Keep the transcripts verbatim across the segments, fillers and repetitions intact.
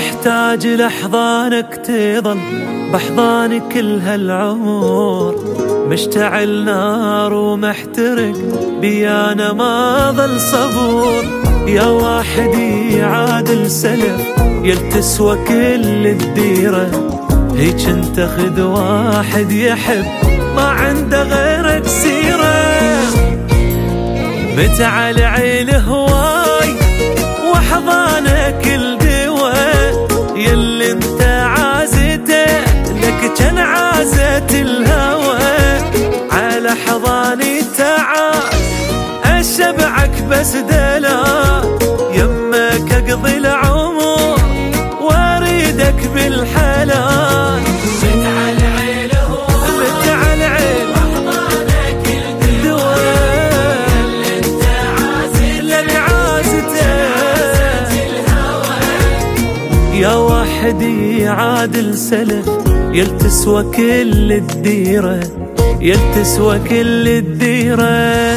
محتاج لأحضانك تظل بأحضاني كل هالعمر، مشتعل نار ومحترق بي أنا ما ظل صبور. يا واحد يعادل سلف يلتسوى كل الديرة، هيج انت خذ واحد يحب ما عنده غيرك سيرة. متعال عيل هواي واحضانك الدواء، يلي انت عازته لك جن عازت الهوى. على حضاني تعال اشبعك بس دلال، يمك اقضي العمر واريدك بالحلال. متعال عيل هواي متعال عيل واحضانك الدواء، يلي انت عازته لك عازته الهوى. يا واحد يعادل سلف يلتسوى كل الديرة، يلتسوى كل الديرة.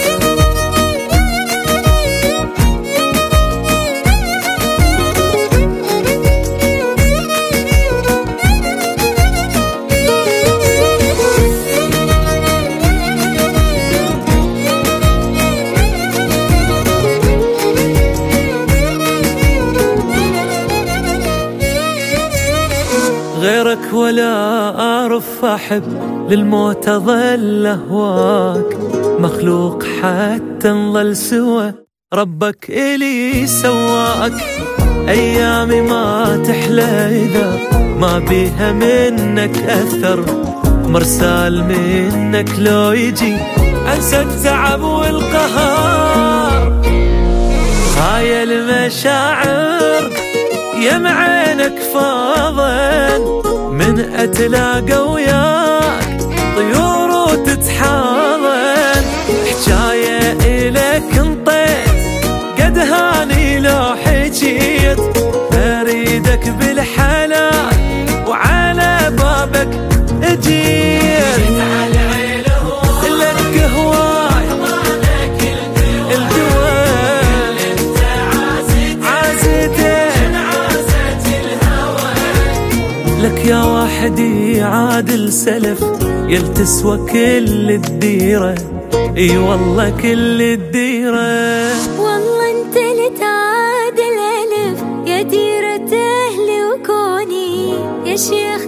غيرك ولا أعرف أحب، للموت أظل أهواك. مخلوق حتى نظل سوا، ربك إلي سواك. أيامي ما تحلى إذا ما بيها منك أثر، مرسال منك لو يجي أنسى التعب والقهر. هاي المشاعر يم عينك فاضن، من أتلاقى وياك طيور وتتحاضن. حجاية إلك انطيت قد هاني لو حجيت، أريدك بالحلال وعلى بابك اجيت. متعال عيل هواي لك هواي واحضانك الدواء، انت عازته عازته عازت الهوى. لك يا واحد يعادل سلف يلتسوى كل الديرة، اي والله كل الديرة. والله انت اللي تعادل ألف، يا ديرة أهلي وكوني يا شيخ